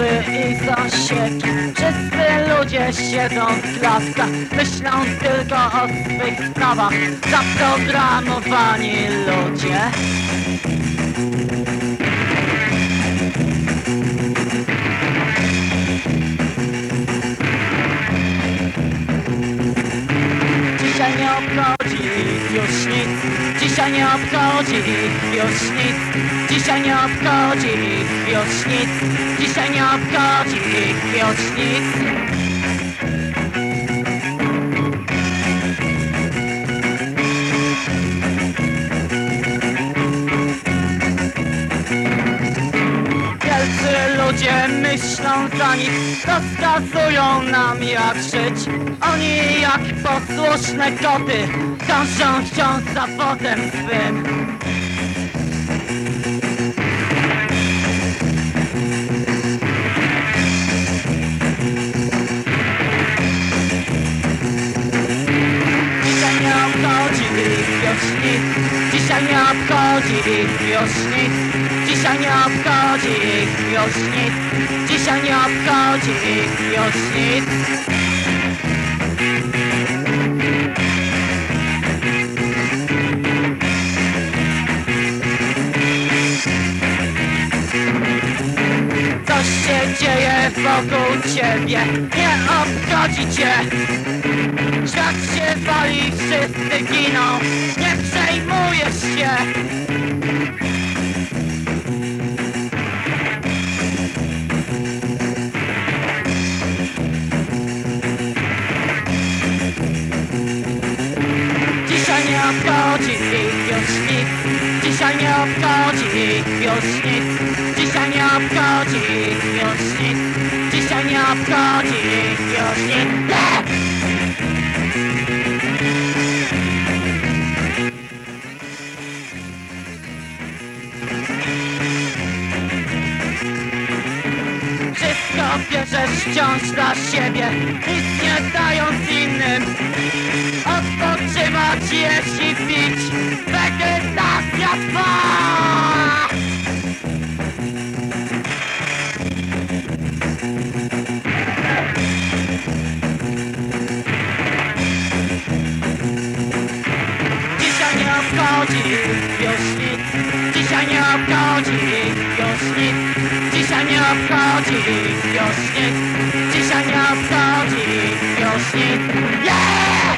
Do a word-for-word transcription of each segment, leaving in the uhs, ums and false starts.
Wróży i sąsiedzi, wszyscy ludzie siedzą w klatkach, myślą tylko o swych sprawach, zaprogramowani ludzie. Dzisiaj nie obchodzi ich już nic, dzisiaj nie obchodzi ich już nic, dzisiaj nie obchodzi ich już nic, dzisiaj nie obchodzi ich już nic. Wielcy ludzie myślą za nich, rozkazują nam jak żyć. Oni jak posłuszne koty dążą wciąż za wodę swym. Dzisiaj nie obchodzi ich już nic, dzisiaj nie obchodzi ich już nic, dzisiaj nie obchodzi ich już nic, dzisiaj nie obchodzi ich już nic. Co się dzieje wokół ciebie, nie obchodzi cię. Świat się wali, wszyscy giną, nie przejmujesz się. Dzisiaj nie obchodzi ich już nic, dzisiaj nie obchodzi ich już nic, dzisiaj nie obchodzi ich już nic, dzisiaj nie obchodzi ich już nic. Wszystko bierzesz wciąż dla siebie, nic nie dając innym. Odpoczywać, jeść i pić, wegetacja trwa. Dzisiaj nie obchodzi ich już nic, dzisiaj nie obchodzi ich już nic, dzisiaj nie obchodzi ich już nic, dzisiaj nie obchodzi ich już nic. Yeah!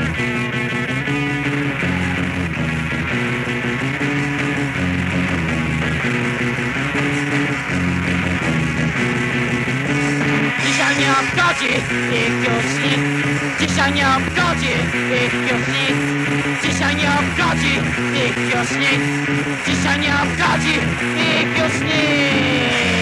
Dzisiaj nie obchodzi ich już nic, dzisiaj nie obchodzi ich już nic, dzisiaj nie obchodzi ich już nic, dzisiaj nie obchodzi ich już nic.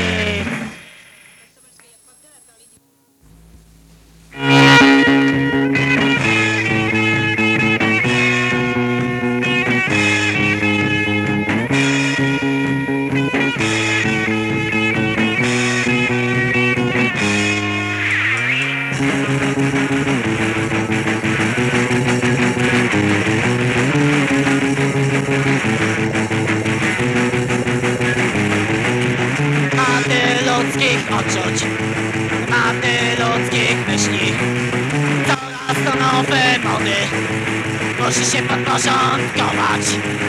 Ludzkich odczuć, maty ludzkich myśli, coraz to nowe mody, musi się podporządkować.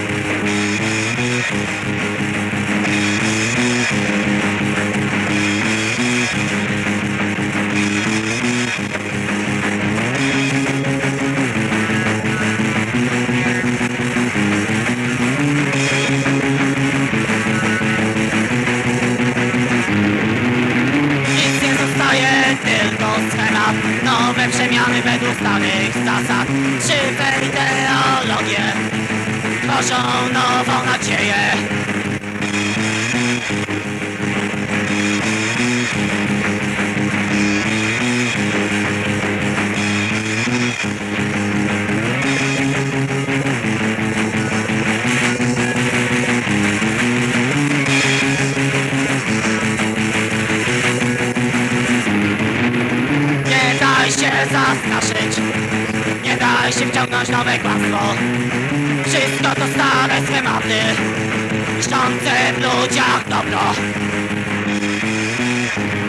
Nowe przemiany według starych zasad, żywe ideologie tworzą nową nadzieję. Zastraszyć, nie daj się wciągnąć nowe kłamstwo. Wszystko to stare schematy, niszczące w ludziach dobro.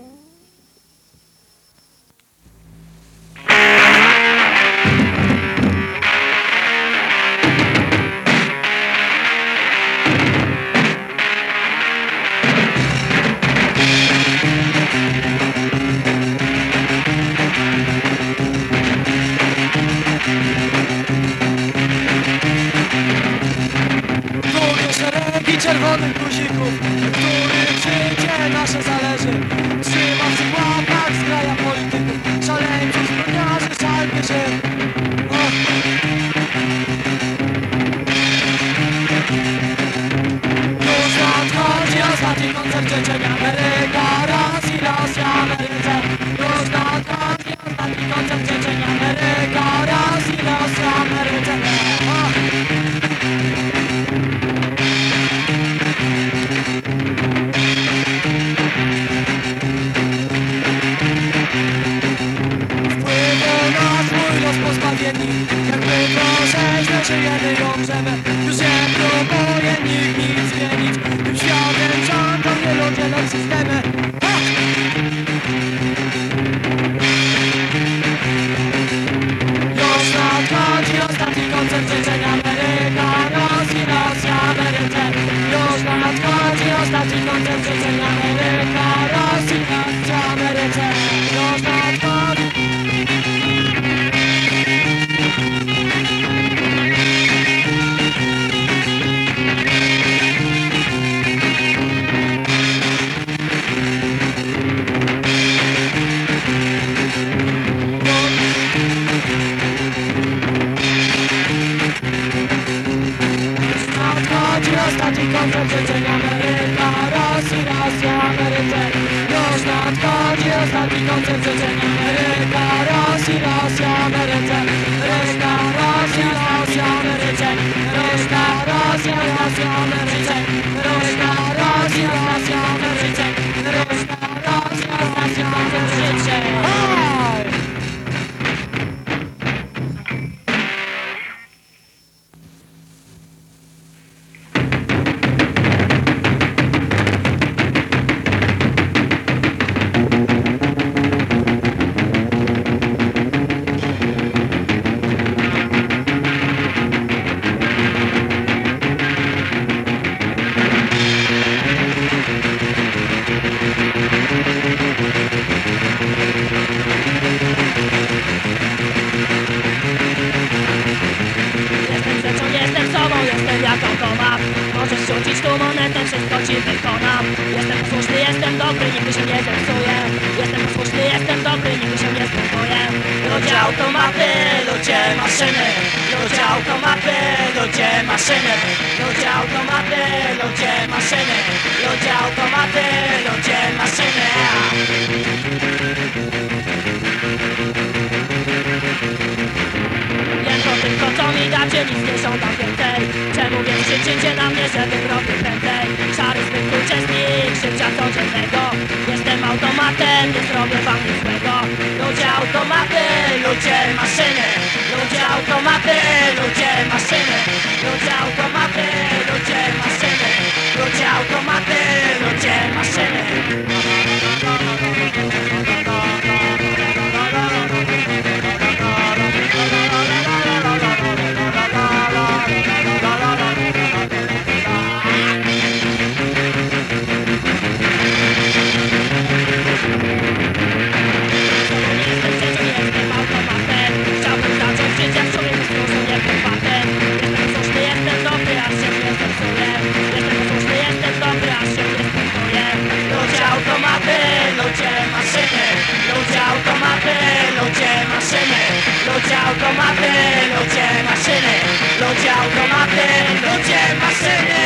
żyjemy, umrzemy. Już nie próbuje nikt nic zmienić. Tym światem rządzą nie ludzie, lecz systemy. Ha! Już nadchodzi ostatni koncert życzeń. Ameryka, Rosji, Rosja, Ameryce. Już nadchodzi ostatni koncert życzeń. Ameryka, Rosji, Rosja, Ameryce. Już nadchodzi. Ostatni koncert życzeń. Ameryka, Rosji, Rosja, Ameryce. Już nadchodzi ostatni koncert życzeń. Ameryka, Rosji, Rosja, Ameryce. Ameryka, Rosja, Rosja, Ameryce. Ameryka, Rosja, Rosja, Ameryce. Ameryka, Rosja, Rosja, Ameryce. Ameryka, Rosja, Rosja, Ameryce. Możesz rzucić tu monetę, wszystko ci wykonam. Jestem posłuszny, jestem dobry, nigdy się nie zepsuję. Jestem posłuszny, jestem dobry, nigdy się nie zdenerwuję. Ludzie automaty, ludzie maszyny. Ludzie automaty, ludzie maszyny. Ludzie automaty, ludzie maszyny. Ludzie automaty, ludzie maszyny. Jedno tylko co mi dacie, nic nie żądam więcej. Czemu więc krzyczycie na mnie, żebym robił prędzej? Szary zbyt uczestnik życia codziennego. Jestem automatem, nie zrobię wam nic złego. Ludzie automaty, ludzie maszyny. Ludzie automaty, ludzie maszyny. Ludzie automaty, ludzie maszyny. Ludzie automaty, ludzie maszyny. Ludzie automaty, ludzie maszyny. Ludzie automaty, ludzie maszyny.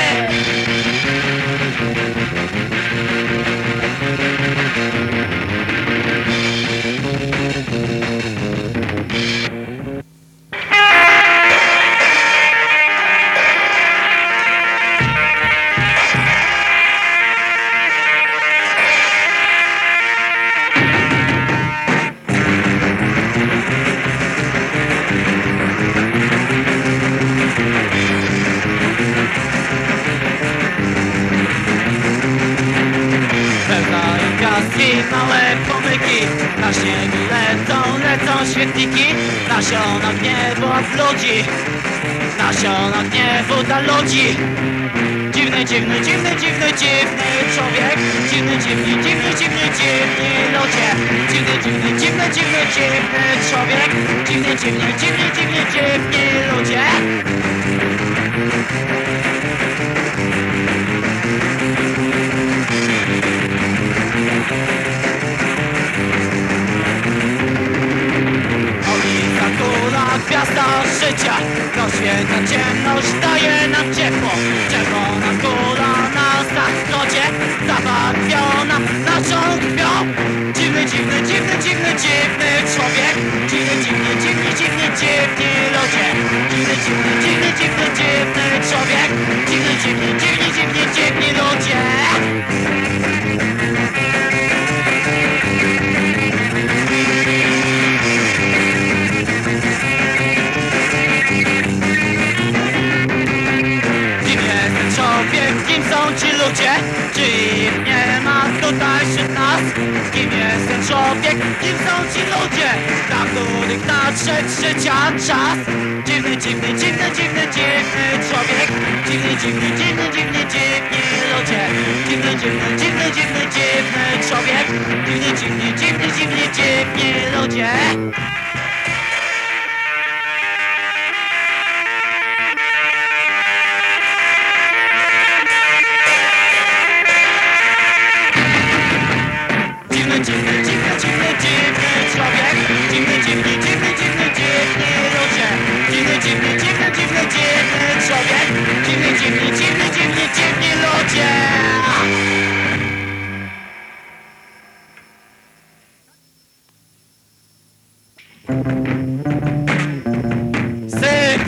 Małe pomyki, na śniegu lecą, lecą świetliki. Nasiona gniewu od ludzi, nasiona gniewu dla ludzi. Dziwny, dziwny, dziwny, dziwny, dziwny człowiek. Dziwny, dziwny, dziwny, dziwny, dziwny ludzie. Dziwny, dziwny, dziwny, dziwny, dziwny człowiek. Dziwny, dziwny, dziwny, dziwny, dziwni ludzie. Gwiazda życia rozświetla ciemność, daje nam ciepło. Czerwona kula na zachodzie, zabarwiona naszą krwią. Dziwny, dziwny, dziwny, dziwny, dziwny człowiek. Dziwny, dziwny, dziwny, dziwny, dziwni ludzie. Dziwny, dziwny, dziwny, dziwny, dziwny człowiek. Dziwny, dziwny, dziwny, dziwny, dziwni ludzie. człowiek nadszedł życia czas. Dziwny, dziwny, dziwny, dziwny, dziwny człowiek. Dziwny, dziwny, dziwny, dziwny, dziwni ludzie. Dziwny, dziwny, dziwny, dziwny, dziwny człowiek. Dziwny, dziwny, dziwny, dziwny, dziwni ludzie. Dziwny, dziwny, dziwny, dziwny, dziwny człowiek. Dziwny, dziwny, dziwny, dziwny, dziwni ludzie. Dziwny, dziwny, dziwny, dziwny, dziwny człowiek. Dziwny, dziwny, dziwny, dziwny, dziwni ludzie. Syf!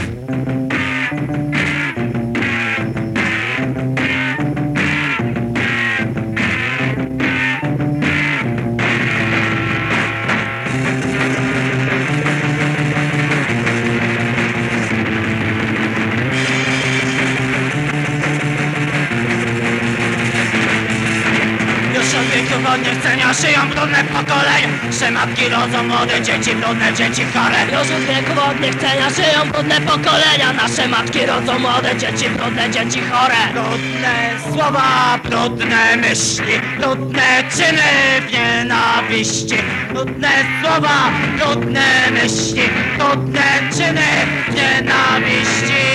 Wodnie chcenia szyją brudne pokolenia, że matki rodzą młode dzieci, brudne dzieci chore. Już od wieku wodnych chcenia żyją brudne pokolenia. Nasze matki rodzą młode dzieci, brudne dzieci chore. Brudne słowa, brudne myśli, brudne czyny w nienawiści. Brudne słowa, brudne myśli, brudne czyny w nienawiści.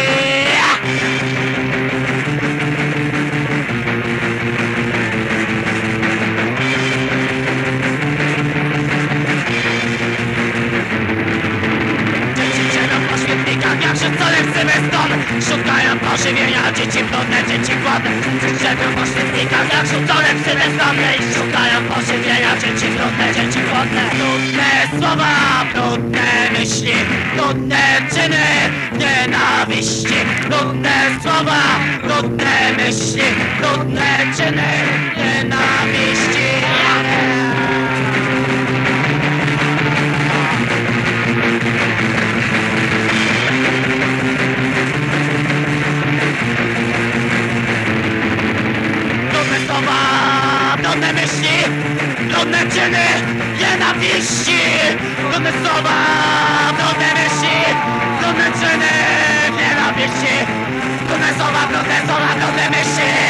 Jak rzucone w Sylwestrowy, szukają pożywienia, dzieci brudne, dzieci głodne. Drzewią po świetnikach, jak rzucone w Sylwestrowy, szukają pożywienia, dzieci brudne, dzieci głodne. Brudne słowa, brudne myśli, brudne czyny nienawiści. Brudne słowa, brudne myśli, brudne czyny nienawiści. Brudne myśli, brudne czyny nienawiści. Brudne słowa, brudne myśli, brudne czyny nienawiści. Brudne słowa, brudne słowa, brudne myśli.